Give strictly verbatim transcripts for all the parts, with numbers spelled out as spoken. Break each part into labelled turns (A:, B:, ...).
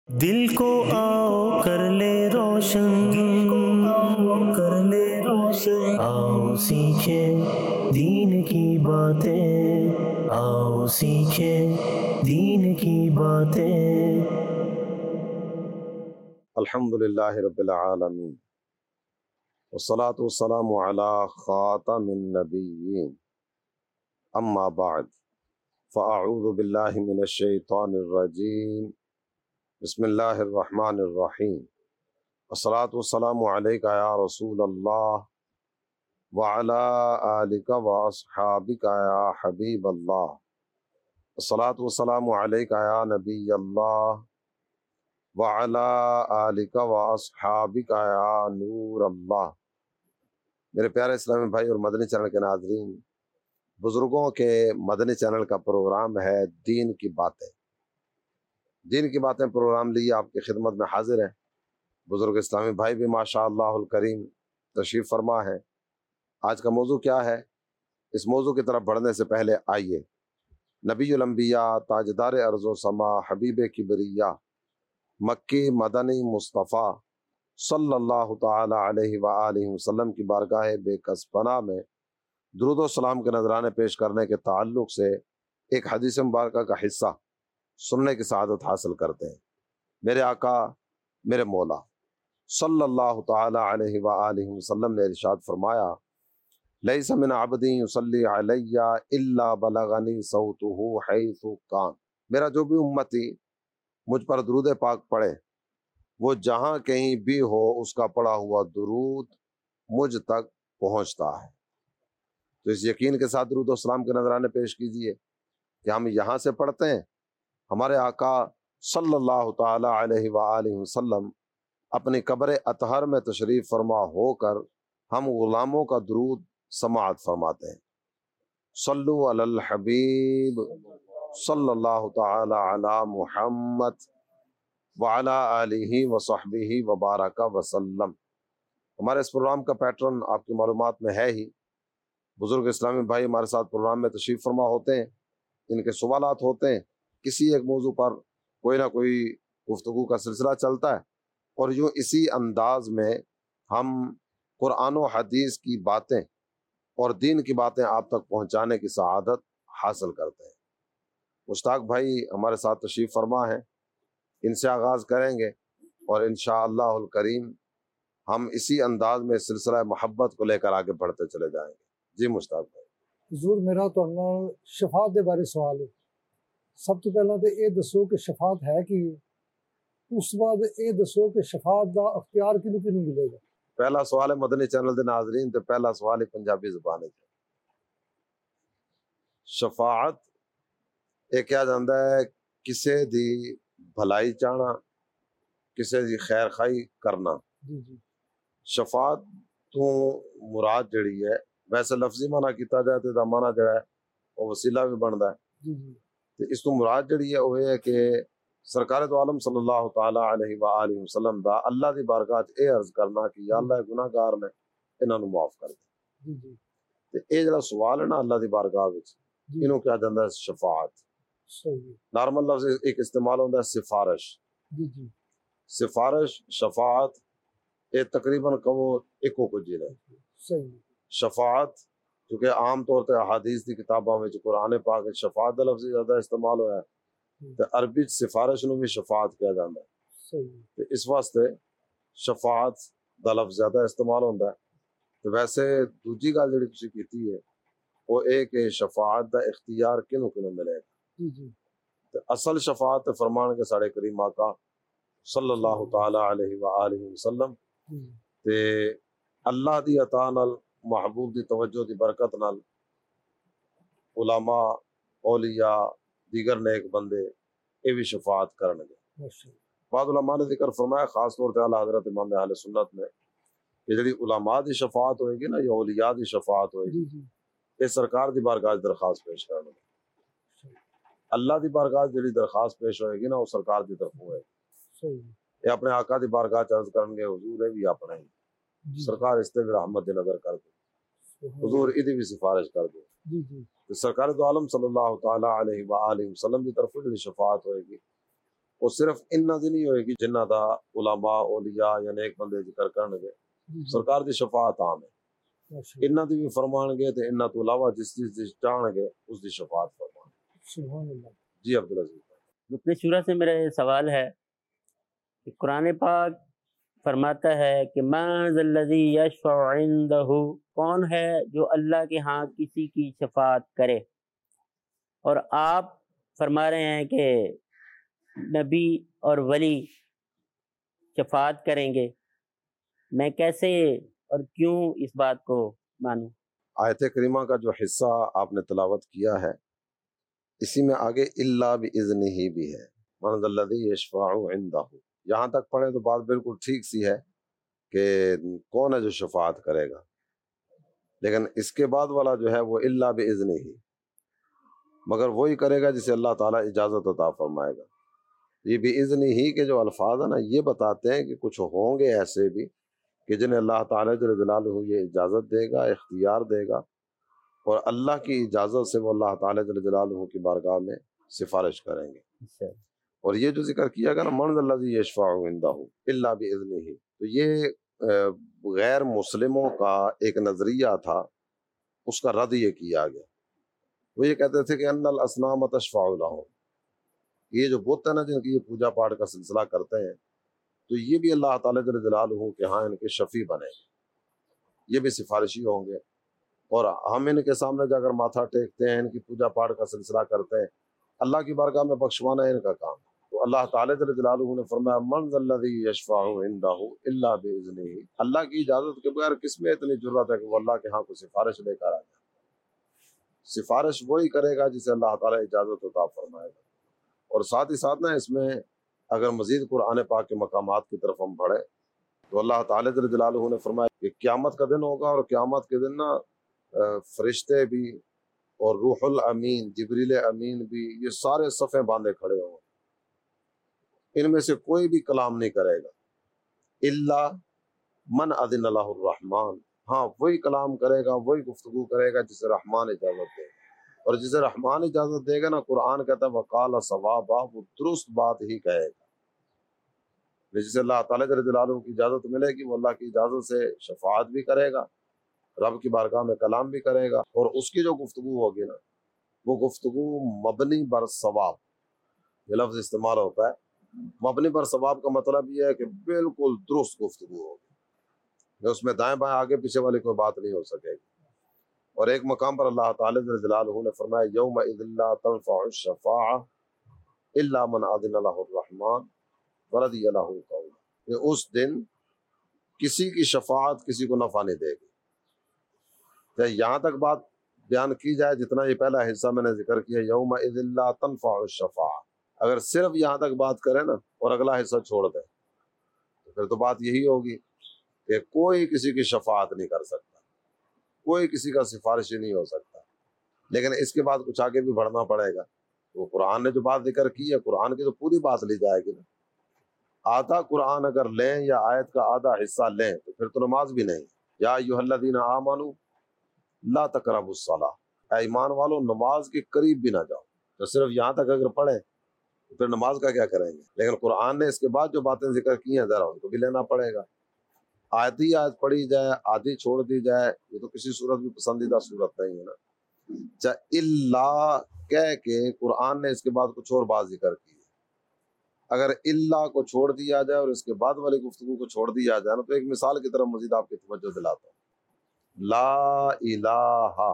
A: دل کو آؤ کر لے روشن، دل کو آؤ کر لے روشن، آؤ سیکھے دین کی باتیں، آؤ سیکھے دین کی باتیں۔
B: الحمد للہ رب العالمین والصلاة والسلام علی خاتم النبیین، اما بعد فاعوذ باللہ من الشیطان الرجیم، بسم اللہ الرحمن الرحیم، والصلاة والسلام علیک یا رسول اللہ وعلی آلک واصحابک یا حبیب اللہ، والصلاة والسلام علیک یا نبی اللہ وعلی آلک واصحابک یا نور اللہ۔ میرے پیارے اسلامی بھائی اور مدنی چینل کے ناظرین، بزرگوں کے مدنی چینل کا پروگرام ہے دین کی باتیں۔ دین کی باتیں پروگرام لیے آپ کی خدمت میں حاضر ہیں۔ بزرگ اسلامی بھائی بھی ماشاء اللہ الکریم تشریف فرما ہے۔ آج کا موضوع کیا ہے؟ اس موضوع کی طرف بڑھنے سے پہلے آئیے نبی الانبیاء، تاجدار ارض و سما، حبیب کبریہ، مکی مدنی مصطفیٰ صلی اللہ تعالی علیہ وآلہ وسلم کی بارگاہ بے کس پناہ میں درود و سلام کے نذرانے پیش کرنے کے تعلق سے ایک حدیث مبارکہ کا حصہ سننے کی سعادت حاصل کرتے ہیں۔ میرے آقا، میرے مولا صلی اللہ تعالی علیہ وآلہ وسلم نے ارشاد فرمایا، لیس من عبد یصلی علی الا بلغنی صوتہ حیث کان۔ میرا جو بھی امتی مجھ پر درود پاک پڑھے، وہ جہاں کہیں بھی ہو اس کا پڑھا ہوا درود مجھ تک پہنچتا ہے۔ تو اس یقین کے ساتھ درود و سلام کے نذرانے پیش کیجئے کہ ہم یہاں سے پڑھتے ہیں، ہمارے آقا صلی اللہ تعالی علیہ وآلہ وسلم اپنی قبر اطہر میں تشریف فرما ہو کر ہم غلاموں کا درود سماعت فرماتے ہیں۔ صلو علی الحبیب صلی اللہ تعالی علی محمد وعلی آلہ وصحبہ وبارک وسلم۔ ہمارے اس پروگرام کا پیٹرن آپ کی معلومات میں ہے ہی۔ بزرگ اسلامی بھائی ہمارے ساتھ پروگرام میں تشریف فرما ہوتے ہیں، ان کے سوالات ہوتے ہیں، کسی ایک موضوع پر کوئی نہ کوئی گفتگو کا سلسلہ چلتا ہے، اور یوں اسی انداز میں ہم قرآن و حدیث کی باتیں اور دین کی باتیں آپ تک پہنچانے کی سعادت حاصل کرتے ہیں۔ مشتاق بھائی ہمارے ساتھ تشریف فرما ہے، ان سے آغاز کریں گے اور انشاءاللہ الکریم ہم اسی انداز میں سلسلہ محبت کو لے کر آگے بڑھتے چلے جائیں گے۔ جی مشتاق بھائی۔
C: حضور میرا تہاڈے نال شفاعت دے بارے سوال ہے۔ سب تو پہلا تو یہ دسو کہ شفاعت ہے کی، اس بعد یہ دسو کہ شفاعت دا اختیار کنوں کنوں ملے گا۔
B: پہلا سوال ہے مدنی چینل دے ناظرین تے پہلا سوال ہے پنجابی زبان وچ۔ شفاعت یہ کیا جاندا ہے؟ کسے دی بھلائی چاہنا، کسے دی خیر خواہی کرنا۔
C: جی جی
B: شفاعت تو مراد جڑی ہے، ویسے لفظی معنی کیتا جائے تو دا معنی جڑا ہے وہ وسیلہ بھی بندا ہے۔
C: جی جی
B: تے اس تو مراد جڑی ہے وہ ہے کہ سرکار دو عالم صلی اللہ تعالی علیہ وآلہ وسلم دا اللہ دی بارگاہ اے عرض کرنا کہ یا اللہ گناہ گار نے، انہاں نو معاف کر دے۔
C: جی جی
B: تے اے جڑا سوال ہے نا اللہ دی بارگاہ وچ،
C: جی
B: انہوں کیا جاندا ہے شفاعت۔
C: صحیح۔
B: نارمل لفظ ایک استعمال ہوتا ہے سفارش۔
C: جی جی
B: سفارش شفاعت یہ تقریباً کہو ایکو کو جی رہے۔
C: صحیح۔
B: شفاعت کیونکہ عام طور تے احادیث دی کتاباں وچ قرآن پاک وچ شفاعت دا لفظ زیادہ استعمال ہویا ہے، تے عربی چ سفارش نو بھی شفاعت کہا جاندا ہے۔
C: صحیح۔
B: تے اس واسطے شفاعت دا لفظ زیادہ استعمال ہوندا ہے۔ تے ویسے دوجی گل جڑی تسی کیتی ہے وہ اے کہ شفاعت دا اختیار کنوں کنوں ملے گا۔
C: جی جی
B: تے اصل شفاعت تے فرمان کے ساڑے کریم آقا صلی اللہ تعالی علیہ وآلہ وسلم
C: جی
B: تے اللہ دی عطا نال، محبوب دی توجہ دی برکت نال علماء، اولیاء، دیگر نیک بندے اے بھی شفاعت کرن گے۔
C: ماشاء اللہ۔
B: بعض علماء نے ذکر فرمایا خاص طور تے اعلیٰ حضرت امام اہل سنت نے کہ جڑی علماء دی شفاعت ہوئے گی نا یا اولیاء دی شفاعت ہوئے گی،
C: جی جی
B: یہ سرکار دی بارگاہ درخواست پیش کرن گے۔ اللہ دی بارگاہ جڑی درخواست پیش ہوئے گی نا وہ سرکار دی طرف ہوئے گی۔
C: صحیح۔
B: یہ اپنے آقا دی بارگاہ چ عرض کرن گے حضور اے بھی اپنا ہی،
C: جی
B: سرکار اس تے بھی رحمت دی نظر کر دو، حضور ادی بھی سفارش کر دو۔
C: جی جی
B: تو سرکار دو عالم صلی اللہ تعالی علیہ وآلہ وسلم کی طرف جڑی شفاعت ہوئے گی وہ صرف انہاں دی نہیں ہوئے گی جنہ دا علماء اولیاء یا نیک بندے ذکر کرن گے سرکار دی شفاعت عام ہے انہاں دی بھی فرمان گے تے انہاں تو علاوہ جس چیز دی چاہن گے اس دی شفاعت فرمان
C: سبحان اللہ۔
B: جی عبدالعزیز
D: رکن شورا سے میرا یہ سوال ہے کہ قرآن پاک فرماتا ہے کہ من ذا الذی یشفع عندہ، کون ہے جو اللہ کے ہاں کسی کی شفاعت کرے، اور آپ فرما رہے ہیں کہ نبی اور ولی شفاعت کریں گے، میں کیسے اور کیوں اس بات کو مانوں؟
B: آیت کریمہ کا جو حصہ آپ نے تلاوت کیا ہے اسی میں آگے الا باذنہ بھی ہے، من ذا الذی یشفع عندہ، یہاں تک پڑھیں تو بات بالکل ٹھیک سی ہے کہ کون ہے جو شفاعت کرے گا، لیکن اس کے بعد والا جو ہے وہ الا باذنہ، مگر وہی کرے گا جسے اللہ تعالیٰ اجازت عطا فرمائے گا۔ یہ باذنہ ہی کے جو الفاظ ہیں نا یہ بتاتے ہیں کہ کچھ ہوں گے ایسے بھی کہ جنہیں اللہ تعالیٰ جل جلالہ یہ اجازت دے گا، اختیار دے گا، اور اللہ کی اجازت سے وہ اللہ تعالیٰ جل جلالہ کی بارگاہ میں سفارش کریں گے۔ اور یہ جو ذکر کیا گیا نا من ذا الذی یشفع عندہ الا باذنہ، تو یہ غیر مسلموں کا ایک نظریہ تھا، اس کا رد یہ کیا گیا۔ وہ یہ کہتے تھے کہ ان الاصنام تشفع لهم، یہ جو بت ہے نا جن کی یہ پوجا پاٹ کا سلسلہ کرتے ہیں تو یہ بھی اللہ تعالیٰ جل جلالہ کے ہاں ان کے شفیع بنے گے، یہ بھی سفارشی ہوں گے، اور ہم ان کے سامنے جا کر ماتھا ٹیکتے ہیں، ان کی پوجا پاٹ کا سلسلہ کرتے ہیں، اللہ کی بارگاہ میں بخشوانا ہے ان کا کام۔ تو اللہ تعالیٰ جل جلالہ نے فرمایا من ذا الذی یشفع عندہ الا باذنہ، اللہ کی اجازت کے بغیر کس میں اتنی جرات ہے کہ وہ اللہ کے ہاں کو سفارش لے کر آ جائے؟ سفارش وہی کرے گا جسے اللہ تعالیٰ اجازت عطا فرمائے گا۔ اور ساتھ ہی ساتھ نا اس میں اگر مزید قرآن پاک کے مقامات کی طرف ہم پڑھیں تو اللہ تعالیٰ جل جلالہ نے فرمایا کہ قیامت کا دن ہوگا، اور قیامت کے دن نا فرشتے بھی اور روح الامین جبریل امین بھی یہ سارے صفیں باندھے کھڑے ہوں، ان میں سے کوئی بھی کلام نہیں کرے گا الا من اذن له الرحمن، ہاں وہی کلام کرے گا، وہی گفتگو کرے گا جسے رحمان اجازت دے گا، اور جسے رحمان اجازت دے گا نا قرآن کہتا ہے وقال صوابا، وہ درست بات ہی کہے گا۔ جسے اللہ تعالیٰ جل جلالہ کی اجازت ملے گی وہ اللہ کی اجازت سے شفاعت بھی کرے گا، رب کی بارگاہ میں کلام بھی کرے گا، اور اس کی جو گفتگو ہوگی نا وہ گفتگو مبنی بر ثواب، یہ لفظ استعمال ہوتا ہے۔ مبنی بر ثواب کا مطلب یہ ہے کہ بالکل درست گفتگو ہوگی، اس میں دائیں بائیں آگے پیچھے والی کوئی بات نہیں ہو سکے گی۔ اور ایک مقام پر اللہ تعالی جل جلالہ نے فرمایا یومئذ لا تنفع الشفاعة الا من اذن له الرحمن ورضی له قولا، کہ اس دن کسی کی شفاعت کسی کو نفع نہیں دے گی۔ یہاں تک بات بیان کی جائے جتنا یہ پہلا حصہ میں نے ذکر کیا یومئذ لا تنفع الشفاعة، اگر صرف یہاں تک بات کریں نا اور اگلا حصہ چھوڑ دیں تو پھر تو بات یہی ہوگی کہ کوئی کسی کی شفاعت نہیں کر سکتا، کوئی کسی کا سفارشی نہیں ہو سکتا۔ لیکن اس کے بعد کچھ آگے بھی بڑھنا پڑے گا، وہ قرآن نے جو بات ذکر کی ہے قرآن کی تو پوری بات لی جائے گی نا، آدھا قرآن اگر لیں یا آیت کا آدھا حصہ لیں تو پھر تو نماز بھی نہیں۔ یا ایھا الذین آمنوا لا تقربوا الصلاۃ، اے ایمان والو نماز کے قریب بھی نہ جاؤ۔ تو صرف یہاں تک اگر پڑھیں تو پھر نماز کا کیا کریں گے؟ لیکن قرآن نے اس کے بعد جو باتیں ذکر کی ہیں ذرا ان کو بھی لینا پڑے گا۔ آدھی آیت پڑھی جائے آدھی چھوڑ دی جائے یہ تو کسی صورت بھی پسندیدہ صورت نہیں ہے نا۔ چاہے اللہ کہہ کے قرآن نے اس کے بعد کچھ اور بات ذکر کی ہے، اگر اللہ کو چھوڑ دیا جائے اور اس کے بعد والی گفتگو کو چھوڑ دیا جائے نا تو ایک مثال کی طرف مزید آپ کی توجہ دلاتا ہوں۔ لا الہ،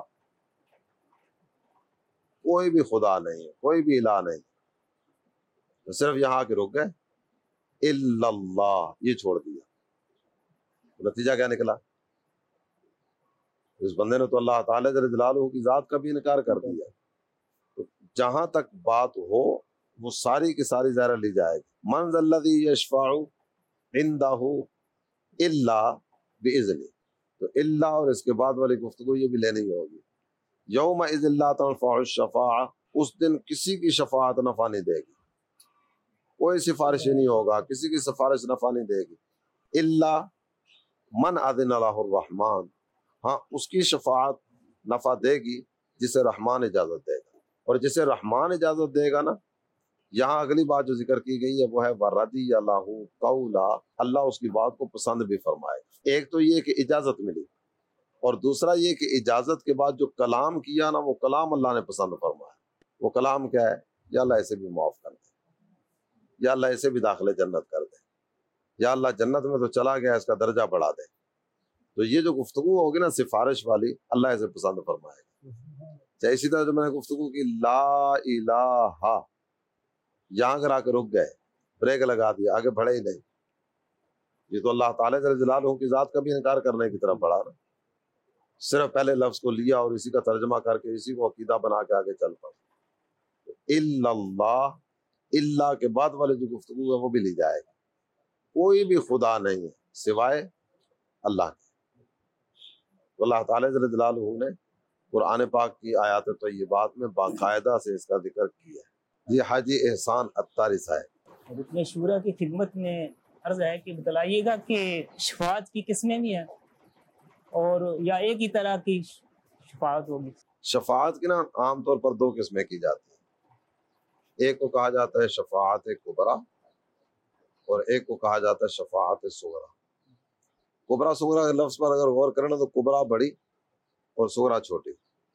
B: کوئی بھی خدا نہیں ہے، کوئی بھی الہ نہیں، تو صرف یہاں کے رک گئے الا اللہ، یہ چھوڑ دیا، نتیجہ کیا نکلا؟ اس بندے نے تو اللہ تعالی جل جلالہ کی ذات کا بھی انکار کر دیا۔ تو جہاں تک بات ہو وہ ساری کی ساری ظاہر لی جائے گی۔ من ذا الذی یشفع عندہ الا باذنہ، تو الا اور اس کے بعد والی گفتگو یہ بھی لینی ہوگی۔ یومئذ لا تنفع الشفاعة، اس دن کسی کی شفاعت نفع نہیں دے گی، کوئی سفارش نہیں ہوگا، کسی کی سفارش نفع نہیں دے گی۔ الا من اذن له الرحمن، ہاں اس کی شفاعت نفع دے گی جسے رحمان اجازت دے گا، اور جسے رحمان اجازت دے گا نا یہاں اگلی بات جو ذکر کی گئی ہے وہ ہے وَرَضِيَ لَهُ قَوْلًا، اللہ اس کی بات کو پسند بھی فرمائے. ایک تو یہ کہ اجازت ملی، اور دوسرا یہ کہ اجازت کے بعد جو کلام کیا نا وہ کلام اللہ نے پسند فرمایا. وہ کلام کیا ہے؟ یا اللہ اسے بھی معاف کر دے، یا اللہ اسے بھی داخل جنت کر دے، یا اللہ جنت میں تو چلا گیا اس کا درجہ بڑھا دے. تو یہ جو گفتگو ہوگی نا سفارش والی، اللہ اسے پسند فرمائے گا. چاہے اسی طرح جو میں نے گفتگو کی لا الہ، یہاں اگر آ کے رک گئے، بریک لگا دیا، آگے بڑھے ہی نہیں، یہ تو اللہ تعالیٰ جل جلالہ کی ذات کا بھی انکار کرنے کی طرف بڑھا نا. صرف پہلے لفظ کو لیا اور اسی کا ترجمہ کر کے اسی کو عقیدہ بنا کے آگے چل پڑا. الا اللہ، اللہ کے بعد والے جو گفتگو ہے وہ بھی لی جائے گی. کوئی بھی خدا نہیں ہے سوائے اللہ کے. اللہ تعالیٰ جل جلالہ نے قرآن پاک کی آیات طیبات میں باقاعدہ سے اس کا ذکر کیا ہے. یہ حاجی احسان اتاری صاحب.
E: رکن شورا کی خدمت میں عرض ہے کہ بتلائیے گا کہ شفاعت کی قسمیں بھی ہیں اور یا ایک ہی طرح کی شفاعت ہوگی؟
B: شفاعت کی نا عام طور پر دو قسمیں کی جاتی ہیں. ایک کو کہا جاتا ہے شفاعت کبریٰ اور ایک کو کہا جاتا ہے شفاعت صغریٰ. کبریٰ صغریٰ کے لفظ پر اگر غور کریں نا تو کبریٰ بڑی اور صغریٰ چھوٹی.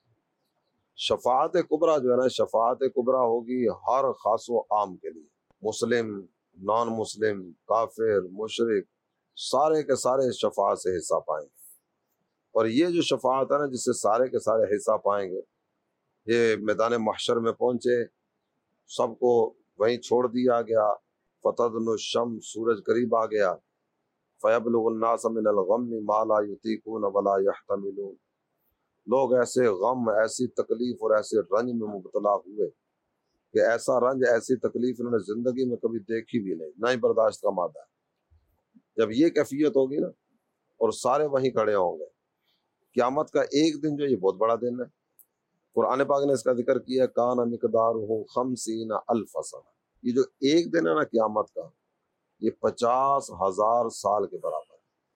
B: شفاعت کبریٰ جو ہے نا، شفاعت کبریٰ ہوگی ہر خاص و عام کے لیے، مسلم، نان مسلم، کافر، مشرک، سارے کے سارے اس شفاعت سے حصہ پائیں گے. اور یہ جو شفاعت ہے نا جس سے سارے کے سارے حصہ پائیں گے، یہ میدان محشر میں پہنچے، سب کو وہیں چھوڑ دیا گیا. فتدن الشمس، سورج قریب آ گیا. فیبلغ الناس من الغم ما لا یطیقون ولا یحتملون. لوگ ایسے غم، ایسی تکلیف اور ایسے رنج میں مبتلا ہوئے کہ ایسا رنج، ایسی تکلیف انہوں نے زندگی میں کبھی دیکھی بھی نہیں، نہ ہی برداشت کا مادہ ہے. جب یہ کیفیت ہوگی نا اور سارے وہیں کھڑے ہوں گے، قیامت کا ایک دن جو یہ بہت بڑا دن ہے. قرآن پاک نے اس کا ذکر کیا، کان مقدارہ خمسین الف سنہ. یہ جو ایک دن ہے نا قیامت کا، یہ پچاس ہزار سال کے برابر ہے.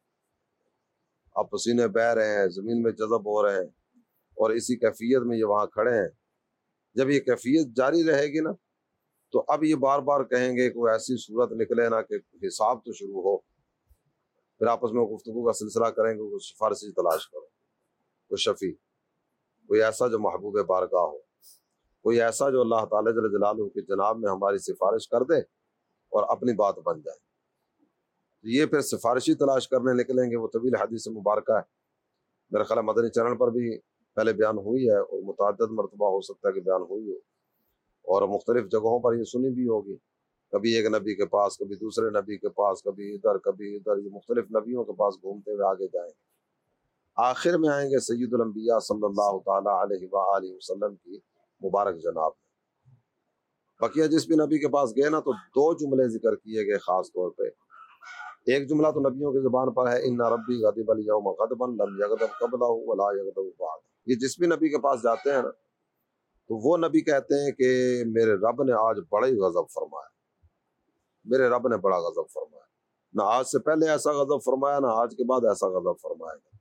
B: اب پسینے بہ رہے ہیں، زمین میں جذب ہو رہے ہیں اور اسی کیفیت میں یہ وہاں کھڑے ہیں. جب یہ کیفیت جاری رہے گی نا تو اب یہ بار بار کہیں گے کوئی ایسی صورت نکلے نا کہ حساب تو شروع ہو. پھر آپس میں گفتگو کا سلسلہ کریں گے، کوئی سفارشی تلاش کرو، کوئی شفیع، کوئی ایسا جو محبوب بارگاہ ہو، کوئی ایسا جو اللہ تعالیٰ جل جلالہ کی جناب میں ہماری سفارش کر دے اور اپنی بات بن جائے. یہ پھر سفارشی تلاش کرنے نکلیں گے. وہ طویل حدیث مبارکہ ہے، میرا خیال ہے مدنی چینل پر بھی پہلے بیان ہوئی ہے اور متعدد مرتبہ ہو سکتا ہے کہ بیان ہوئی ہو، اور مختلف جگہوں پر یہ سنی بھی ہوگی. کبھی ایک نبی کے پاس، کبھی دوسرے نبی کے پاس، کبھی ادھر کبھی ادھر، یہ مختلف نبیوں کے پاس گھومتے ہوئے آگے جائیں گے. آخر میں آئیں گے سید الانبیاء صلی اللہ تعالیٰ علیہ وآلہ وسلم کی مبارک جناب میں. بقیہ جس بھی نبی کے پاس گئے نا تو دو جملے ذکر کیے گئے خاص طور پہ. ایک جملہ تو نبیوں کی زبان پر ہے، ان ربی غضب الیوم غضبا لم یغضب قبلہ ولا یغضب بعد. یہ جس بھی نبی کے پاس جاتے ہیں نا تو وہ نبی کہتے ہیں کہ میرے رب نے آج بڑا ہی غضب فرمایا، میرے رب نے بڑا غضب فرمایا. نہ آج سے پہلے ایسا غضب فرمایا، نہ آج کے بعد ایسا غضب فرمائے گا.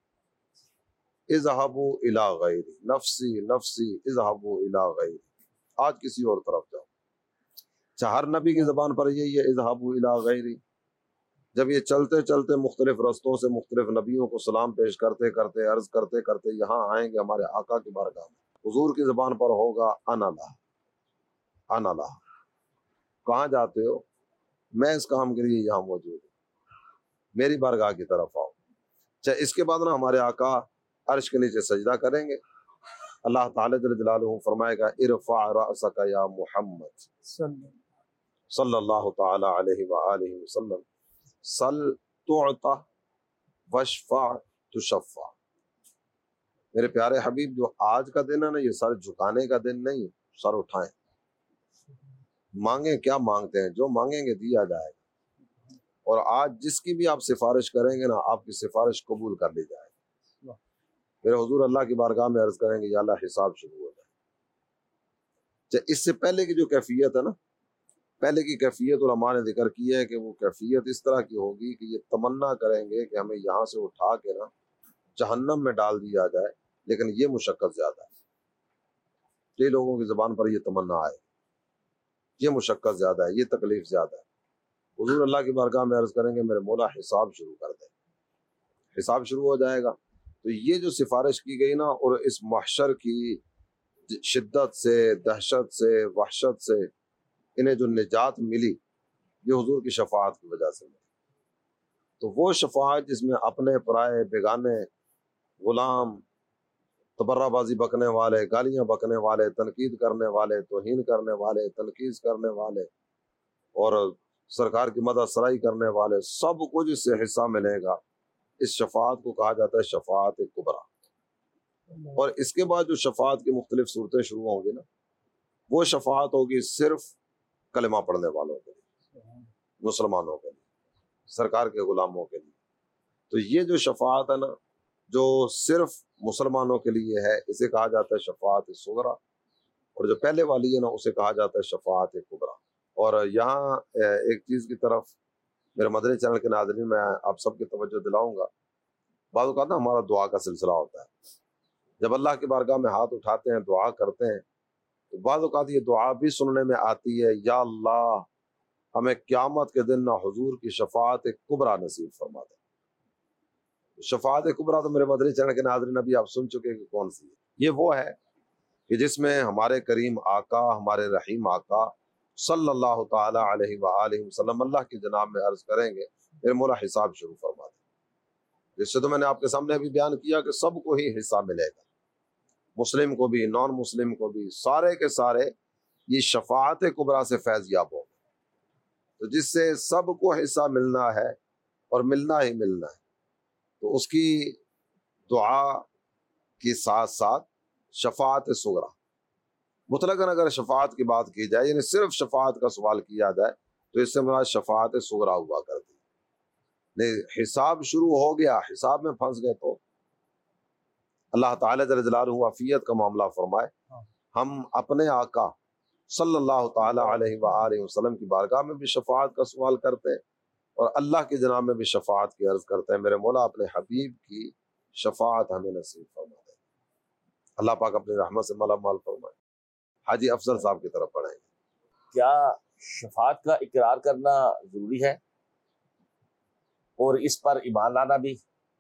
B: اذهبوا الی غیری نفسی نفسی اذهبوا الی غیری. آج کسی اور طرف جاؤ. ہر نبی کی زبان پر یہی ہے، اذهبوا الی غیری. جب یہ چلتے چلتے مختلف رستوں سے مختلف نبیوں کو سلام پیش کرتے کرتے، عرض کرتے کرتے یہاں آئیں گے ہمارے آقا کی بارگاہ میں، حضور کی زبان پر ہوگا انا لہ انا لہ. کہاں جاتے ہو؟ میں اس کام کے لیے یہاں موجود ہوں، میری بارگاہ کی طرف آؤ. چاہے اس کے بعد نا ہمارے آقا عرش کے نیچے سجدہ کریں گے. اللہ تعالی جل جلالہ فرمائے گا ارفع رأسک یا محمد صلی اللہ تعالی علیہ وآلہ وسلم، سل تعطا واشفع تشفع. میرے پیارے حبیب، جو آج کا دن ہے نا یہ سر جھکانے کا دن نہیں، سر اٹھائیں، مانگیں. کیا مانگتے ہیں؟ جو مانگیں گے دیا جائے گا. اور آج جس کی بھی آپ سفارش کریں گے نا آپ کی سفارش قبول کر لی جائے گی. پھر حضور اللہ کی بارگاہ میں عرض کریں گے یا اللہ حساب شروع ہو جائے. اس سے پہلے کی جو کیفیت ہے نا، پہلے کی کیفیت علماء نے ذکر کی ہے کہ وہ کیفیت اس طرح کی ہوگی کہ یہ تمنا کریں گے کہ ہمیں یہاں سے اٹھا کے نا جہنم میں ڈال دیا جائے، لیکن یہ مشقت زیادہ ہے. کئی لوگوں کی زبان پر یہ تمنا آئے. یہ مشقت زیادہ ہے، یہ تکلیف زیادہ ہے۔ حضور اللہ کی بارگاہ میں عرض کریں گے میرے مولا حساب شروع کر دیں، حساب شروع ہو جائے گا۔ تو یہ جو سفارش کی گئی نا، اور اس محشر کی شدت سے، دہشت سے، وحشت سے انہیں جو نجات ملی، یہ حضور کی شفاعت کی وجہ سے ملی۔ تو وہ شفاعت جس میں اپنے پرائے، بیگانے، غلام، تبرہ بازی بکنے والے، گالیاں بکنے والے، تنقید کرنے والے، توہین کرنے والے، تنقید کرنے والے، اور سرکار کی مدح سرائی کرنے والے، سب کو جس سے حصہ ملے گا، اس شفاعت کو کہا جاتا ہے شفاعت کبریٰ۔ اور اس کے بعد جو شفاعت کی مختلف صورتیں شروع ہوں گی نا، وہ شفاعت ہوگی صرف کلمہ پڑھنے والوں کے لیے، مسلمانوں کے لیے، سرکار کے غلاموں کے لیے۔ تو یہ جو شفاعت ہے نا، جو صرف مسلمانوں کے لیے ہے، اسے کہا جاتا ہے شفاعت صغریٰ، اور جو پہلے والی ہے نا، اسے کہا جاتا ہے شفاعت کبریٰ۔ اور یہاں ایک چیز کی طرف میرے مدنی چینل کے ناظرین میں آپ سب کی توجہ دلاؤں گا۔ بعض اوقات نا ہمارا دعا کا سلسلہ ہوتا ہے، جب اللہ کی بارگاہ میں ہاتھ اٹھاتے ہیں، دعا کرتے ہیں، تو بعض اوقات یہ دعا بھی سننے میں آتی ہے، یا اللہ ہمیں قیامت کے دن نہ حضور کی شفاعت کبریٰ نصیب فرما دے۔ شفاعت کبریٰ تو میرے مدنی چینل کے ناظرین ابھی آپ سن چکے کہ کون سی ہے۔ یہ وہ ہے کہ جس میں ہمارے کریم آقا، ہمارے رحیم آقا صلی اللہ تعالی علیہ وآلہ وسلم اللہ کی جناب میں عرض کریں گے میرے مولا حساب شروع فرما دے۔ جس سے تو میں نے آپ کے سامنے ابھی بیان کیا کہ سب کو ہی حصہ ملے گا، مسلم کو بھی، نان مسلم کو بھی، سارے کے سارے یہ شفاعت کبریٰ سے فیض یاب ہوں گے۔ تو جس سے سب کو حصہ ملنا ہے اور ملنا ہی ملنا ہے، تو اس کی دعا کے ساتھ ساتھ شفاعت صغریٰ، مطلقاً اگر شفاعت کی بات کی جائے، یعنی صرف شفاعت کا سوال کیا جائے، تو اس سے مراد شفاعت صغریٰ ہوا کرتی ہے۔ نہیں، حساب شروع ہو گیا، حساب میں پھنس گئے تو اللہ تعالیٰ جل جلالہ عافیت کا معاملہ فرمائے، ہم اپنے آقا صلی اللہ تعالیٰ علیہ وآلہ وسلم کی بارگاہ میں بھی شفاعت کا سوال کرتے ہیں، اور اللہ کی جناب میں بھی شفاعت کی عرض کرتے ہیں، میرے مولا اپنے حبیب کی شفاعت ہمیں نصیب فرما دے۔ اللہ پاک اپنی رحمت سے مالا مال فرمائے۔ حاجی افضل صاحب کی طرف پڑھیں گے۔
F: کیا شفاعت کا اقرار کرنا ضروری ہے اور اس پر ایمان لانا بھی؟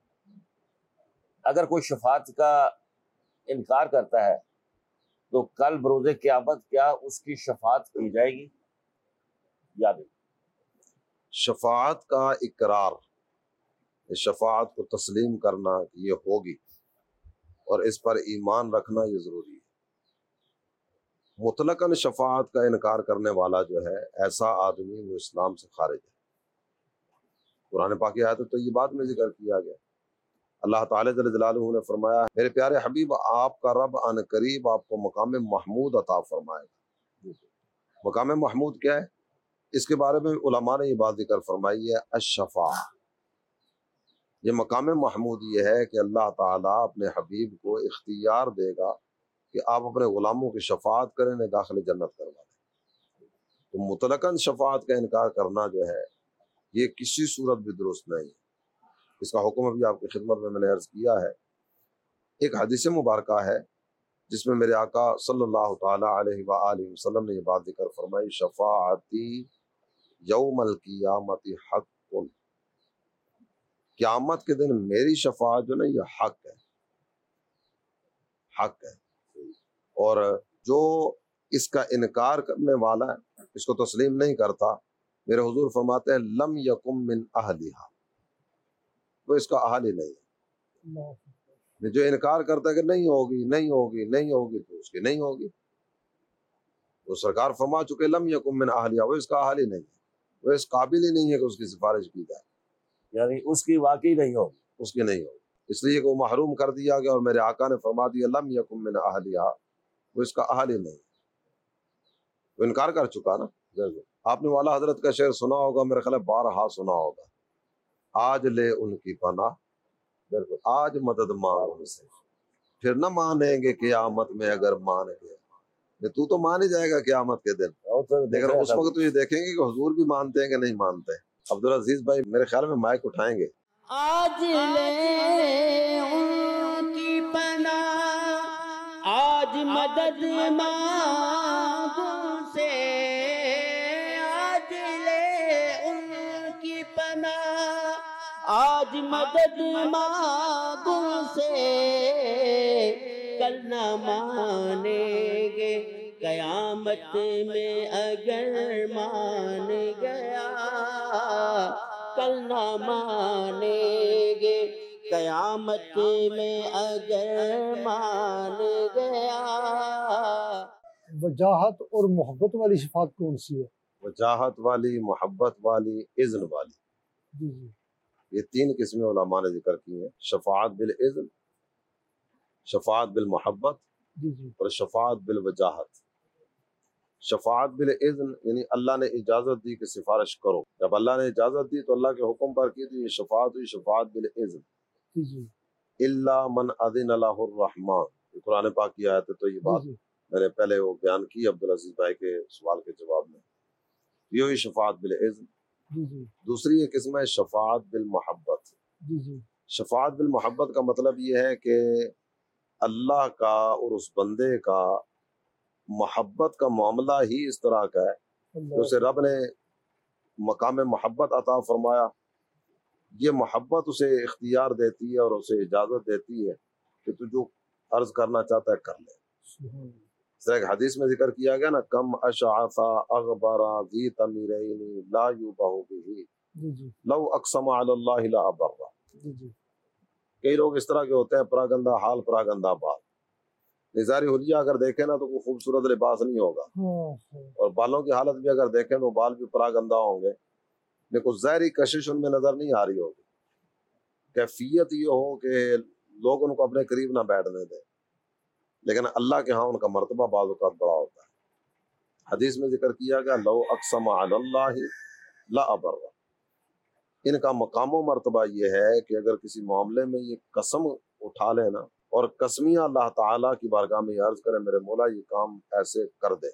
F: اگر کوئی شفاعت کا انکار کرتا ہے تو کل بروز قیامت کیا اس کی شفاعت کی جائے گی یا نہیں؟
B: شفاعت کا اقرار، شفاعت کو تسلیم کرنا کہ یہ ہوگی اور اس پر ایمان رکھنا یہ ضروری ہے۔ مطلقاً شفاعت کا انکار کرنے والا جو ہے، ایسا آدمی وہ اسلام سے خارج ہے۔ قرآن پاک کی آیت طیبات میں ذکر کیا گیا، اللہ تعالیٰ جل جلالہ نے فرمایا، میرے پیارے حبیب آپ کا رب ان قریب آپ کو مقام محمود عطا فرمائے گا۔ مقام محمود کیا ہے؟ اس کے بارے میں علماء نے یہ بات ذکر فرمائی ہے، الشفاعہ۔ یہ مقام محمود یہ ہے کہ اللہ تعالیٰ اپنے حبیب کو اختیار دے گا کہ آپ اپنے غلاموں کی شفاعت کریں، انہیں داخل جنت کروا دیں۔ تو مطلقاً شفاعت کا انکار کرنا جو ہے، یہ کسی صورت بھی درست نہیں ہے۔ اس کا حکم ابھی آپ کی خدمت میں میں نے عرض کیا ہے۔ ایک حدیث مبارکہ ہے جس میں میرے آقا صلی اللہ تعالی علیہ وآلہ وسلم نے یہ بات ذکر فرمائی، شفاعتی یوم القیامت حق، قیامت کے دن میری شفاعت جو نا یہ حق ہے، حق ہے۔ اور جو اس کا انکار کرنے والا ہے، اس کو تسلیم نہیں کرتا، میرے حضور فرماتے ہیں لم یکم من اہلہا، وہ اس کا اہل ہی نہیں ہے۔ جو انکار کرتا ہے کہ نہیں ہوگی نہیں ہوگی نہیں ہوگی، تو اس کی نہیں ہوگی۔ تو سرکار فرما چکے لم یکم من اہلہا، وہ اس کا اہل ہی نہیں ہے، وہ اس قابل ہی نہیں ہے کہ اس کی سفارش کی جائے،
F: یعنی اس کی واقعی نہیں ہوگی،
B: اس کی نہیں ہوگی، اس لیے کہ وہ محروم کر دیا گیا۔ اور میرے آقا نے فرما دیا لم یکم من اہلہا، وہ اس کا اہل ہی نہیں، وہ انکار کر چکا نا۔ آپ نے والا حضرت کا شعر سنا ہوگا، میرے خیال ہے بارہا سنا ہوگا، آج لے ان کی پناہ، آج مدد مانگ ان سے، پھر نہ مانیں گے قیامت میں اگر مان گئے۔ تو تو مان ہی جائے گا قیامت کے دن، لیکن اس وقت تو یہ دیکھیں گے کہ حضور بھی مانتے ہیں کہ نہیں مانتے۔ عبدالعزیز بھائی میرے خیال میں مائک اٹھائیں گے۔
G: آج لے ان کی پناہ، آج مدد مانگ ان سے، آج مدد مانگو سے کل نہ مانیں گے، قیامت میں اگر مان گیا کل نہ مانیں گے، قیامت میں اگر مان گیا۔
C: وجاہت اور محبت والی شفاعت کون سی ہے؟
B: وجاہت والی، محبت والی، اذن والی،
C: جی جی
B: یہ تین قسمیں علماء نے ذکر کی ہیں، شفاعت بالاذن، شفاعت بالمحبت
C: جی جی
B: اور شفاعت بالوجاہت۔ شفاعت بالاذن یعنی اللہ نے اجازت دی کہ سفارش کرو، جب اللہ نے اجازت دی تو اللہ کے حکم پر کی تو یہ شفاعت ہوئی، شفاعت بالاذن۔
C: جی جی
B: الا من اذن له الرحمن، یہ قرآن پاک کی آیت ہے، تو یہ بات
C: جی جی
B: میں نے پہلے وہ بیان کی عبدالعزیز بھائی کے سوال کے جواب میں، یہ ہوئی شفاعت بالاذن۔
C: جی جی
B: دوسری ایک قسم ہے شفاعت بالمحبت۔
C: جی جی
B: شفاعت بالمحبت کا مطلب یہ ہے کہ اللہ کا اور اس بندے کا محبت کا معاملہ ہی اس طرح کا ہے کہ اسے رب نے مقام محبت عطا فرمایا، یہ محبت اسے اختیار دیتی ہے اور اسے اجازت دیتی ہے کہ تو جو عرض کرنا چاہتا ہے کر لے۔
C: سبحان اللہ۔
B: اس طرح ایک حدیث میں ذکر کیا گیا نا، کم اشعث اغبر ذی تمیرین لا یبہ بہ
C: جی جی
B: لو اقسم علی اللہ لا ابر۔
C: جی جی
B: کئی لوگ اس طرح کے ہوتے ہیں، پراگندہ حال پراگندہ بات۔ نظار حلیہ اگر دیکھیں نا تو کوئی خوبصورت لباس نہیں ہوگا،
C: ہاں ہاں
B: اور بالوں کی حالت بھی اگر دیکھیں تو بال بھی پراگندہ ہوں گے، لیکن ظاہری کشش ان میں نظر نہیں آ رہی ہوگی۔ کیفیت یہ ہو کہ لوگ ان کو اپنے قریب نہ بیٹھنے دیں، لیکن اللہ کے ہاں ان کا مرتبہ بعض اوقات بڑا ہوتا ہے۔ حدیث میں ذکر کیا گیا لو اقسم علی اللہ لا ابر، ان کا مقام و مرتبہ یہ ہے کہ اگر کسی معاملے میں یہ قسم اٹھا لینا اور قسمیہ اللہ تعالیٰ کی بارگاہ میں عرض کرے میرے مولا یہ کام ایسے کر دے،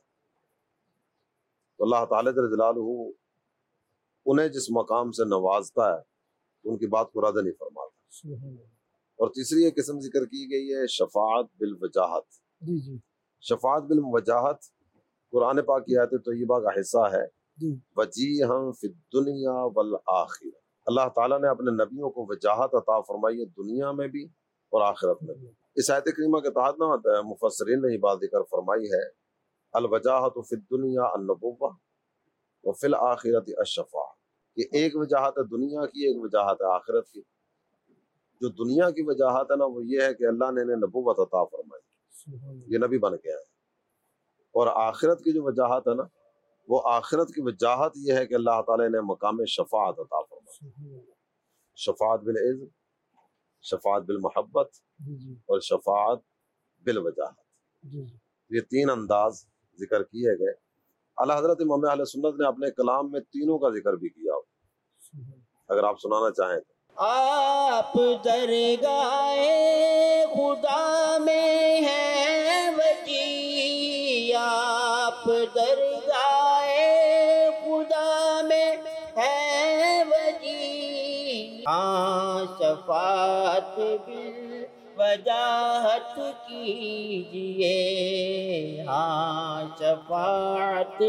B: تو اللہ تعالیٰ جل جلالہ انہیں جس مقام سے نوازتا ہے ان کی بات کو رد نہیں فرماتا۔
C: سبحان اللہ۔
B: اور تیسری ایک قسم ذکر کی گئی ہے شفاعت بالوجاہت۔
C: جی جی
B: شفاعت بالوجاہت قرآن پاک کی آیت طیبہ کا حصہ ہے،
C: جی
B: وجیہا فی الدنیا والآخرہ۔ اللہ تعالیٰ نے اپنے نبیوں کو وجاہت عطا فرمائی ہے دنیا میں بھی اور آخرت میں بھی۔ اس آیت کریمہ کے تحت نا مفسرین نے یہ بات ذکر فرمائی ہے، الوجاہت فی الدنیا النبوہ وفی الآخرۃ الشفاعہ، کہ ایک وجاہت ہے دنیا کی، ایک وجاہت ہے آخرت کی۔ جو دنیا کی وجاہت ہے نا وہ یہ ہے کہ اللہ نے انہیں نبوت عطا فرمائی،
C: سبحان اللہ۔
B: یہ نبی بن کے آئے، اور آخرت کی جو وجاہت ہے نا وہ آخرت کی وجاہت یہ ہے کہ اللہ تعالیٰ نے مقام شفاعت عطا فرمائی،
C: سبحان اللہ۔
B: شفاعت بالاذن، شفاعت بالمحبت
C: جی جی
B: اور شفاعت بالوجاہت۔
C: جی جی
B: یہ تین انداز ذکر کیے گئے۔ اعلیٰ حضرت امام اہل سنت نے اپنے کلام میں تینوں کا ذکر بھی کیا،
C: سبحان اللہ۔
B: اگر آپ سنانا چاہیں تو۔
G: آپ درگاہ خدا میں ہیں وجی، آپ درگاہ خدا میں ہیں وجی، ہاں شفاعت بالوجاہت کیجئے، ہاں شفاعت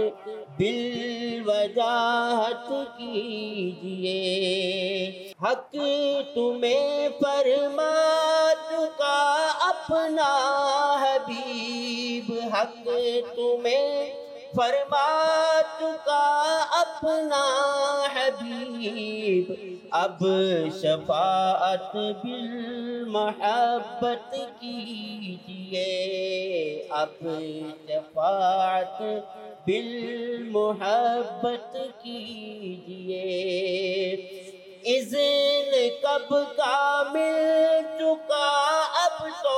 G: بالوجاہت کیجئے، حق تمہیں فرما چکا اپنا حبیب، حق تمہیں فرما چکا اپنا حبیب، اب شفاعت بالمحبت کیجئے، اب شفاعت بالمحبت کیجئے، اذن کب کا مل چکا اب تو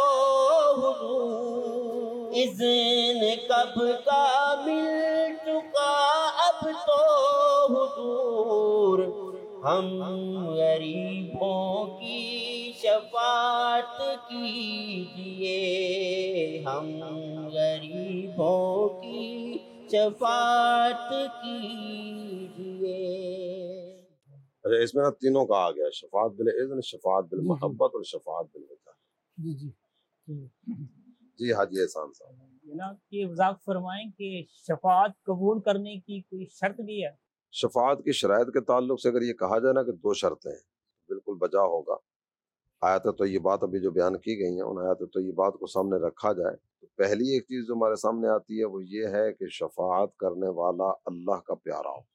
G: حضور، اذن کب کا مل چکا اب تو حضور، ہم غریبوں کی شفاعت کیجئے، ہم غریبوں کی شفاعت کیجئے۔
B: اچھا اس میں نا تینوں کا آ گیا، شفاعت بالاذن، شفاعت بالمحبت اور شفاعت بالوجاہت۔
C: جی جی
B: جی حاجی احسان صاحب،
E: یہ نا کہ وضاحت فرمائیں کہ شفاعت قبول کرنے کی کوئی شرط بھی ہے؟
B: شفاعت کی شرائط کے تعلق سے اگر یہ کہا جائے نا کہ دو شرطیں ہیں، بالکل بالکل بجا ہوگا. آیات طیبات ابھی جو بیان کی گئی ہیں ان آیات طیبات کو سامنے رکھا جائے تو پہلی ایک چیز جو ہمارے سامنے آتی ہے وہ یہ ہے کہ شفاعت کرنے والا اللہ کا پیارا ہو.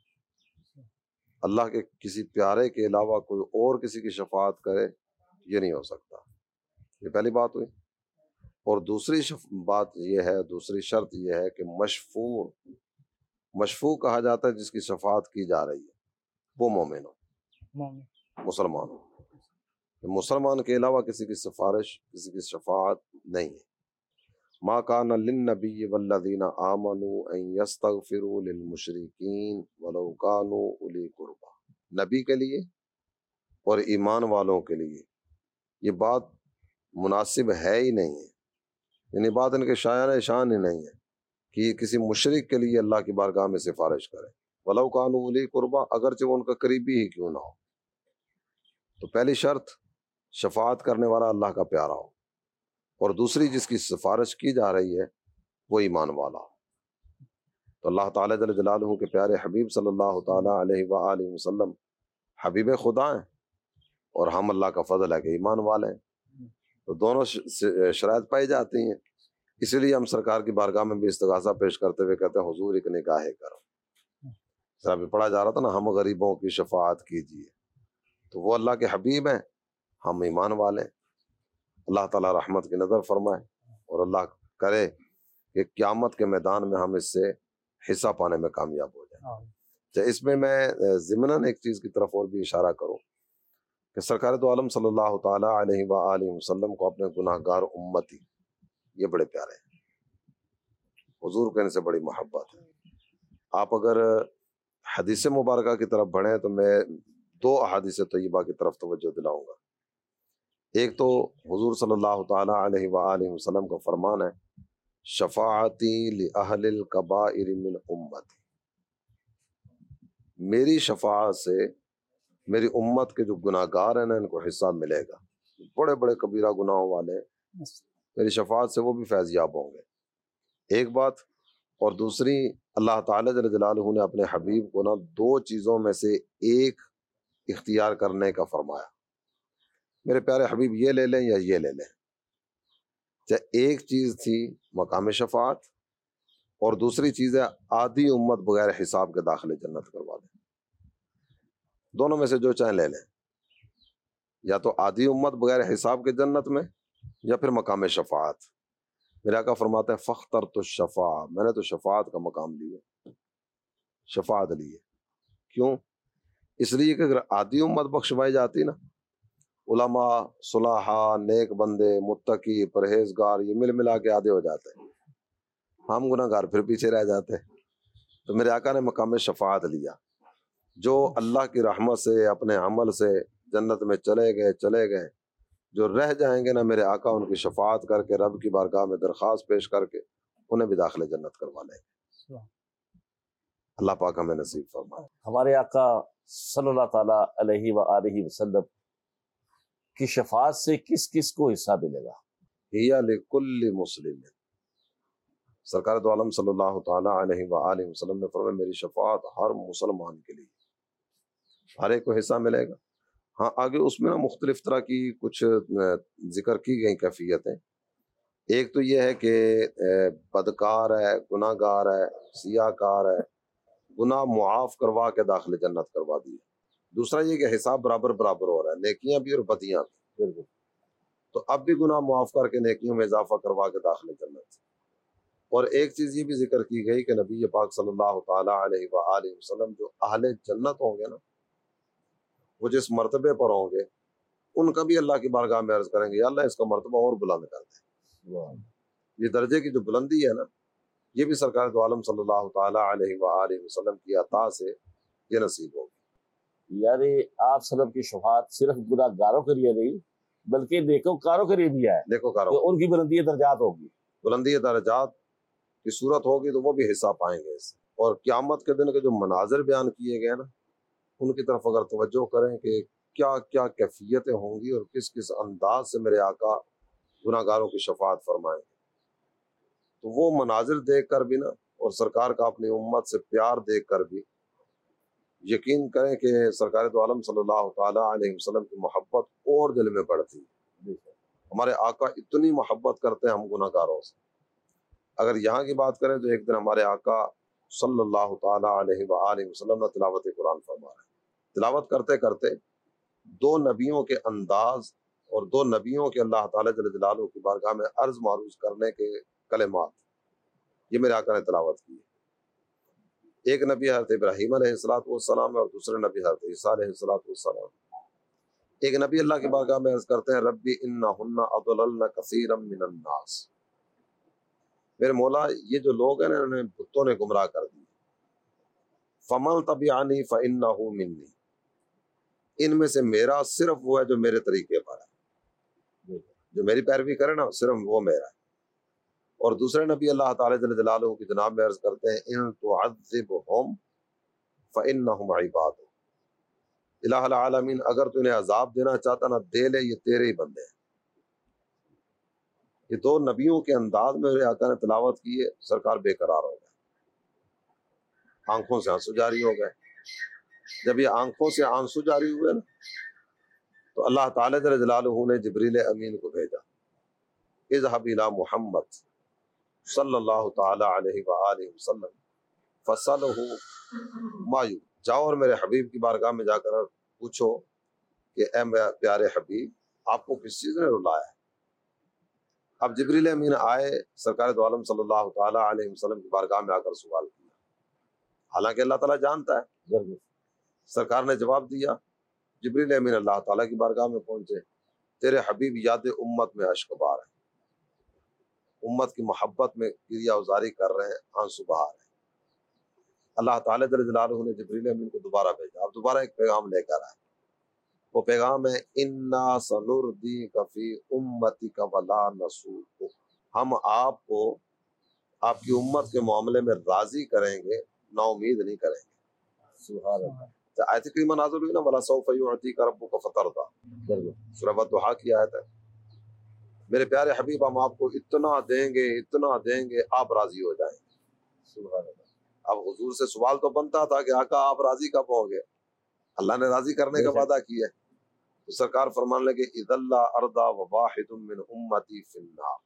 B: اللہ کے کسی پیارے کے علاوہ کوئی اور کسی کی شفاعت کرے یہ نہیں ہو سکتا. یہ پہلی بات ہوئی. اور دوسری شف... بات یہ ہے دوسری شرط یہ ہے کہ مشفوع مشفوع کہا جاتا ہے جس کی شفاعت کی جا رہی ہے وہ مومن ہو, مسلمان ہو. مسلمان کے علاوہ کسی کی سفارش کسی کی شفاعت نہیں ہے. ما کان للنبی والذین آمنوا ان یستغفروا للمشرکین ولو کانوا اولی قربا. نبی کے لیے اور ایمان والوں کے لیے یہ بات مناسب ہے ہی نہیں ہے, یعنی بات ان کے شایان شان ہی نہیں ہے کہ کسی مشرک کے لیے اللہ کی بارگاہ میں سفارش کرے ولو کانوا اولی قربا, اگرچہ وہ ان کا قریبی ہی کیوں نہ ہو. تو پہلی شرط شفاعت کرنے والا اللہ کا پیارا ہو, اور دوسری جس کی سفارش کی جا رہی ہے وہ ایمان والا ہو. تو اللہ تعالیٰ جل جلالہ کے پیارے حبیب صلی اللہ تعالیٰ علیہ وآلہ وسلم حبیب خدا ہیں, اور ہم اللہ کا فضل ہے کہ ایمان والے ہیں. تو دونوں شرائط پائی جاتی ہیں. اس لیے ہم سرکار کی بارگاہ میں بھی استغاثہ پیش کرتے ہوئے کہتے ہیں حضور ایک نگاہ کرو. جب بھی پڑھا جا رہا تھا نا ہم غریبوں کی شفاعت کیجیے, تو وہ اللہ کے حبیب ہیں, ہم ایمان والے ہیں. اللہ تعالیٰ رحمت کی نظر فرمائے اور اللہ کرے کہ قیامت کے میدان میں ہم اس سے حصہ پانے میں کامیاب ہو جائیں. تو اس میں میں ضمناً ایک چیز کی طرف اور بھی اشارہ کروں کہ سرکار دو عالم صلی اللہ تعالیٰ علیہ وآلہ وسلم کو اپنے گناہ گار امتی یہ بڑے پیارے ہیں, حضور کو ان سے بڑی محبت ہے. آپ اگر حدیث مبارکہ کی طرف بڑھیں تو میں دو احادیث طیبہ کی طرف توجہ دلاؤں گا. ایک تو حضور صلی اللہ تعالیٰ علیہ وآلہ وسلم کا فرمان ہے شفاعتی لأہل الکبائر من امتی, میری شفاعت سے میری امت کے جو گناہ گار ہیں نا ان کو حصہ ملے گا. بڑے بڑے کبیرہ گناہوں والے میری شفاعت سے وہ بھی فیض یاب ہوں گے. ایک بات. اور دوسری اللہ تعالیٰ جل جلالہ نے اپنے حبیب کو نا دو چیزوں میں سے ایک اختیار کرنے کا فرمایا, میرے پیارے حبیب یہ لے لیں یا یہ لے لیں. چاہے ایک چیز تھی مقام شفاعت, اور دوسری چیز ہے آدھی امت بغیر حساب کے داخلے جنت کروا دیں. دونوں میں سے جو چاہیں لے لیں, یا تو آدھی امت بغیر حساب کے جنت میں یا پھر مقام شفاعت. میرے آقا فرماتے ہیں فاخترت الشفاعہ, میں نے تو شفاعت کا مقام لیے, شفاعت لیے. کیوں؟ اس لیے کہ اگر آدھی امت بخشوائی جاتی نا, علماء صلاحہ نیک بندے متقی پرہیزگار یہ مل ملا کے آدھے ہو جاتے ہیں, ہم گناہ گار پھر پیچھے رہ جاتے. تو میرے آقا نے مقام شفاعت لیا. جو اللہ کی رحمت سے اپنے عمل سے جنت میں چلے گئے چلے گئے, جو رہ جائیں گے نا میرے آقا ان کی شفاعت کر کے رب کی بارگاہ میں درخواست پیش کر کے انہیں بھی داخل جنت کروا لیں گے. اللہ پاک ہمیں نصیب فرمائے.
F: ہمارے آقا صلی اللہ تعالیٰ علیہ وآلہ وسلم کی شفاعت سے کس کس کو حصہ ملے گا؟
B: ہیہ لکل مسلم, سرکار دو عالم صلی اللہ تعالیٰ علیہ وآلہ وسلم نے فرمایا میری شفاعت ہر مسلمان کے لیے, ہر ایک کو حصہ ملے گا. ہاں آگے اس میں نا مختلف طرح کی کچھ ذکر کی گئی کیفیتیں. ایک تو یہ ہے کہ بدکار ہے, گناہ گار ہے, سیاہ کار ہے, گناہ معاف کروا کے داخل جنت کروا دیے. دوسرا یہ کہ حساب برابر برابر ہو رہا ہے, نیکیاں بھی اور بدیاں بھی. بالکل. تو اب بھی گناہ معاف کر کے نیکیوں میں اضافہ کروا کے داخل جنت. اور ایک چیز یہ بھی ذکر کی گئی کہ نبی پاک صلی اللہ تعالیٰ علیہ وآلہ وسلم جو اہل جنت ہوں گے نا, وہ جس مرتبے پر ہوں گے ان کا بھی اللہ کی بارگاہ میں عرض کریں گے یا اللہ اس کا مرتبہ اور بلند کر دیں. یہ درجے کی جو بلندی ہے نا یہ بھی سرکار دو عالم صلی اللہ تعالیٰ علیہ وآلہ وسلم کی عطا سے یہ نصیب ہوگی.
F: یعنی آپ صلی اللہ کی شفاعت صرف گناہ گاروں کے لیے نہیں بلکہ نیکو کاروں کے لیے بھی ہے,
B: نیکو کاروں
F: کہ ان کی بلندی درجات ہوگی.
B: بلندی درجات کی صورت ہوگی تو وہ بھی حصہ پائیں گے اس سے. اور قیامت کے دن کے جو مناظر بیان کیے گئے نا ان کی طرف اگر توجہ کریں کہ کیا کیا کیفیتیں ہوں گی اور کس کس انداز سے میرے آقا گناہ گاروں کی شفاعت فرمائیں گے, تو وہ مناظر دیکھ کر بھی نا اور سرکار کا اپنی امت سے پیار دیکھ کر بھی یقین کریں کہ سرکار دو عالم صلی اللہ تعالیٰ علیہ وسلم کی محبت اور دل میں بڑھتی ہے۔ ہمارے آقا اتنی محبت کرتے ہیں ہم گناہ گاروں سے۔ اگر یہاں کی بات کریں تو ایک دن ہمارے آقا صلی اللہ تعالیٰ علیہ وآلہ وسلم نے تلاوت قرآن فرما رہے ہیں۔ تلاوت کرتے کرتے دو نبیوں کے انداز اور دو نبیوں کے اللہ تعالیٰ جل جلالہ کی بارگاہ میں عرض معروض کرنے کے کلمات یہ میرے آقا نے تلاوت کی۔ ایک نبی حضرت ابراہیم علیہ الصلوۃ والسلام ہے اور دوسرے نبی حضرت عیسیٰ علیہ الصلوۃ والسلام۔ ایک نبی اللہ کی بارگاہ میں عرض کرتے ہیں ربی انہن اضللن کثیرا من الناس، میرے مولا یہ جو لوگ ہیں انہوں نے بتوں نے گمراہ کر دی، فمن تبعنی فانہ منی، ان میں سے میرا صرف وہ ہے جو میرے طریقے پر ہے، جو میری پیروی کرے نا صرف وہ میرا ہے۔ اور دوسرے نبی اللہ تعالیٰ جل جلالہ کی جناب میں عرض کرتے ہیں ان تعذبہم فانہم عباد، الہ العالمین اگر تو انہیں عذاب دینا چاہتا نا دے لے، یہ تیرے ہی بندے ہیں۔ یہ دو نبیوں کے انداز میں میرے آقا نے تلاوت کی ہے، سرکار بے قرار ہو گئے، آنکھوں سے آنسو جاری ہو گئے۔ جب یہ آنکھوں سے آنسو جاری ہوئے نا تو اللہ تعالیٰ جل جلالہ نے جبریل امین کو بھیجا، اذهب الى محمد صلی اللہ تعالی علیہ وآلہ وسلم فصلہ ما یو، جاؤ اور میرے حبیب کی بارگاہ میں جا کر پوچھو کہ اے میرے پیارے حبیب آپ کو کس چیز نے رلایا ہے۔ اب جبریل امین آئے سرکار دو عالم صلی اللہ تعالی علیہ وسلم کی بارگاہ میں آ کر سوال کیا، حالانکہ اللہ تعالیٰ جانتا ہے۔ سرکار نے جواب دیا، جبریل امین اللہ تعالیٰ کی بارگاہ میں پہنچے، تیرے حبیب یاد امت میں اشک بار ہے، امت کی محبت میں گریہ ازاری کر رہے ہیں، آنسو بہا رہے ہیں۔ اللہ تعالیٰ جل جلالہ نے جبریل امین کو دوبارہ بھیجا، اب دوبارہ ایک پیغام لے کر آئے، وہ پیغام ہے انا سنردیک فی امتک ولا نسوک، ہم آپ کو آپ کی امت کے معاملے میں راضی کریں گے، نا امید نہیں کریں گے۔ سبحان اللہ۔ آیت کریمہ نازل ہوئی نا ولا سوف یعطیک ربک فترضی، سورہ والضحیٰ کی آیت ہے، میرے پیارے حبیب ہم آپ کو اتنا دیں گے اتنا دیں گے آپ راضی ہو جائیں گے۔ سبحان اللہ۔ اب حضور سے سوال تو بنتا تھا کہ آقا آپ راضی کب ہوں گے؟ اللہ نے راضی کرنے کا وعدہ کیا ہے، تو سرکار فرمان لگے اذ اللہ ارضا وواحد من امتی فی النار،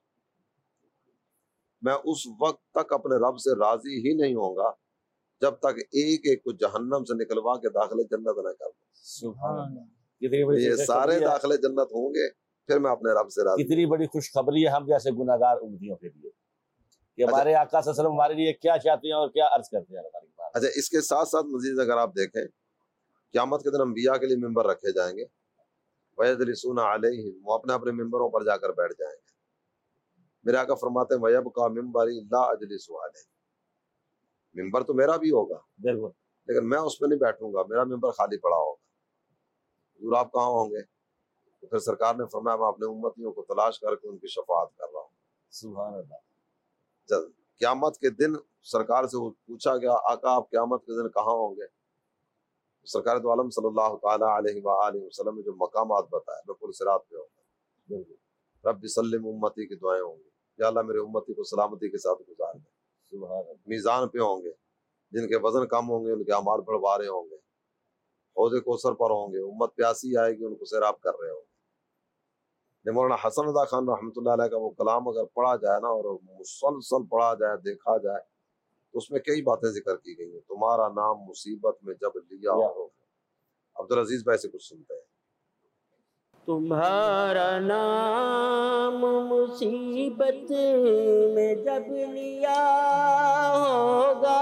B: میں اس وقت تک اپنے رب سے راضی ہی نہیں ہوں گا جب تک ایک ایک کو جہنم سے نکلوا کے داخلے جنت نہ کر دوں۔ سبحان اللہ۔ یہ سارے داخلے جنت ہوں گے پھر میں اپنے رب سے راضی۔
F: کتنی بڑی خوشخبری ہے ہم جیسے گناہگار امتیوں کے لیے کہ ہمارے آقا صلی اللہ علیہ وسلم ہمارے لیے کیا چاہتے ہیں اور کیا عرض کرتے ہیں۔
B: اچھا اس کے ساتھ ساتھ مزید اگر آپ دیکھیں قیامت کے دن انبیاء کے لیے ممبر رکھے جائیں گے، وَيَجْلِسُونَ عَلَيْهِمْ، وہ اپنے اپنے ممبروں پر جا کر بیٹھ جائیں گے۔ میرے آقا فرماتے ہیں وَيَبْقَى مِمْبَرِي لَا أَجْلِسُ عَلَيْهِ، ممبر تو میرا بھی ہوگا لیکن میں اس پہ نہیں بیٹھوں گا، میرا ممبر خالی پڑا ہوگا۔ حضور آپ کہاں ہوں گے؟ تو پھر سرکار نے فرمایا میں اپنے امتیوں کو تلاش کر کے ان کی شفاعت کر رہا ہوں۔
F: سبحان اللہ۔
B: جب قیامت کے دن سرکار سے پوچھا گیا آقا آپ قیامت کے دن کہاں ہوں گے؟ سرکار دو عالم صلی اللہ تعالی علیہ وآلہ وسلم نے جو مقامات بتائے، میں پل صراط پہ ہوں گا، رب سلم امتی کی دعائیں ہوں گی، یا اللہ میرے امتی کو سلامتی کے ساتھ گزار دیں۔ سبحان اللہ۔ میزان پہ ہوں گے، جن کے وزن کم ہوں گے ان کے اعمال بڑھوا رہے ہوں گے، حوض کوثر پر ہوں گے، امت پیاسی آئے گی ان کو سیراب کر رہے ہوں گے۔ مولانا حسن رضا خان رحمۃ اللہ علیہ کا وہ کلام اگر پڑھا جائے نا اور مسلسل پڑھا جائے دیکھا جائے تو اس میں کئی باتیں ذکر کی گئی ہیں۔ تمہارا نام مصیبت میں جب لیا ہو، عبدالعزیز بھائی سے کچھ سنتے ہیں۔
G: تمہارا نام مصیبت میں جب لیا ہوگا،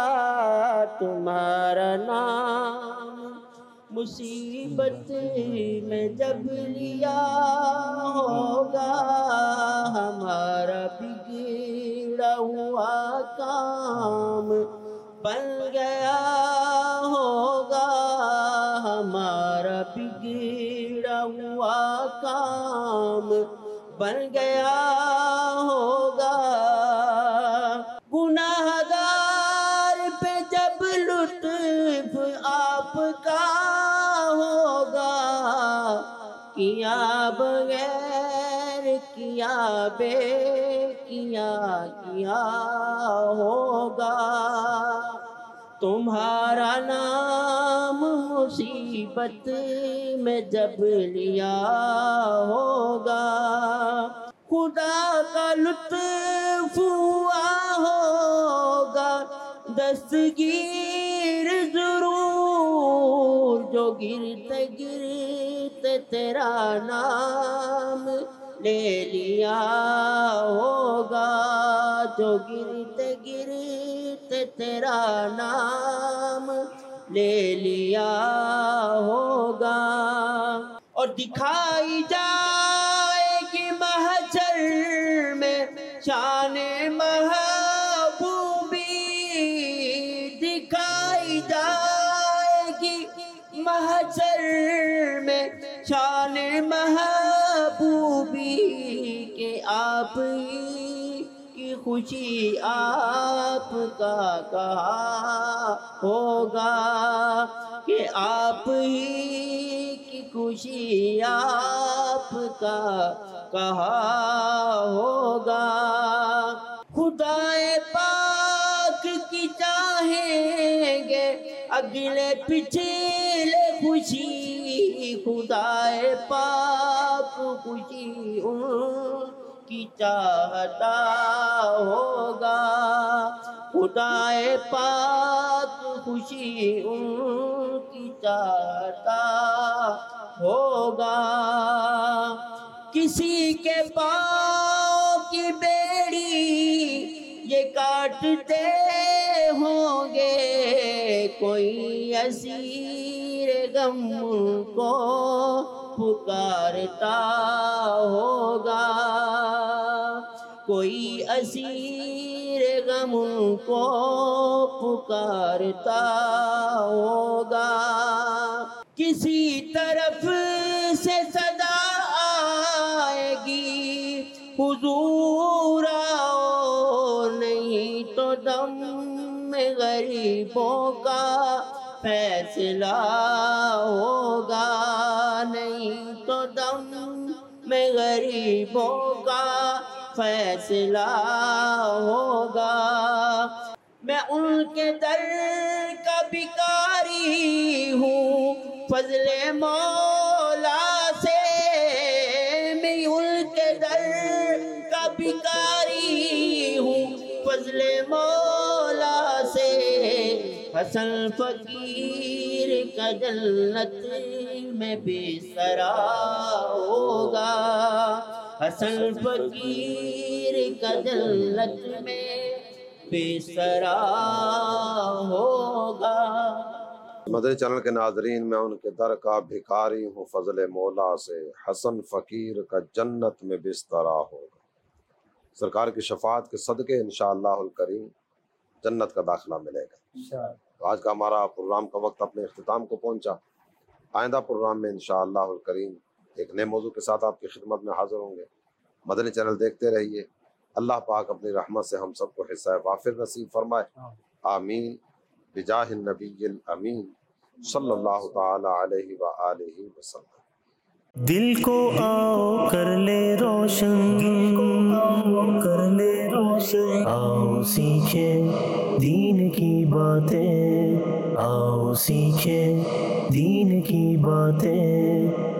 G: تمہارا نام مصیبت میں جب لیا ہوگا، ہمارا بگڑا ہوا کام بن گیا ہوگا، ہمارا بگڑا ہوا کام بن گیا ہوگا، گناہ گار پہ جب لطف آپ کا ہوگا، کیا بغیر کیا بے کیا کیا ہوگا، تمہارا نام مصیبت میں جب لیا ہوگا، خدا کا لطف ہوا ہوگا دستگیر ضرور، جو گرتے گرتے تیرا نام لے لیا ہوگا، جو گرتے گرتے تیرا نام لے لیا ہوگا، اور دکھائی جائے گی محشر میں شان محبوبی، دکھائی جائے گی محشر میں شان محبوبی، کہ آپ ہی کی خوشی آپ کا کہا ہوگا، کہ آپ ہی کی خوشی آپ کا کہا ہوگا، خدائے پاک کی چاہیں گے اگلے پچھلے خوشی، خدائے پاک خوشی ان کی چاہتا ہوگا، خدائے پاک خوشی ان کی چاہتا ہوگا، کسی کے پاؤں کی بیڑی یہ کاٹتے ہوں گے، کوئی اسیر غم کو پکارتا ہوگا، کوئی اسیر غم کو پکارتا ہوگا، کسی طرف سے صدا آئے گی حضور آؤ، نہیں تو دم میں غریبوں کا فیصلہ ہوگا، نہیں تو دم میں غریبوں کا فیصلہ ہوگا، میں ان کے در کا بھکاری ہوں فضل مولا سے، میں ان کے در کا بھکاری ہوں فضل مولا سے، حسن فقیر کا جنت میں بسترا ہوگا، حسن فقیر کا جنت میں بسترا ہوگا۔
B: مدنی چینل کے ناظرین، میں ان کے در کا بھکاری ہوں فضل مولا سے، حسن فقیر کا جنت میں بسترا ہوگا۔ سرکار کی شفاعت کے صدقے انشاءاللہ الکریم جنت کا داخلہ ملے گا۔ آج کا ہمارا پروگرام کا وقت اپنے اختتام کو پہنچا، آئندہ پروگرام میں انشاءاللہ الکریم ایک نئے موضوع کے ساتھ آپ کی خدمت میں حاضر ہوں گے۔ مدنی چینل دیکھتے رہیے، اللہ پاک اپنی رحمت سے ہم سب کو حصہ وافر نصیب فرمائے، آمین بجاہ النبی الامین صلی اللہ تعالی علیہ وآلہ وسلم۔
A: دل کو آؤ کر لے روشن، کر لے روشن، آؤ سیکھیں دین کی باتیں، آؤ سیکھیں دین کی باتیں،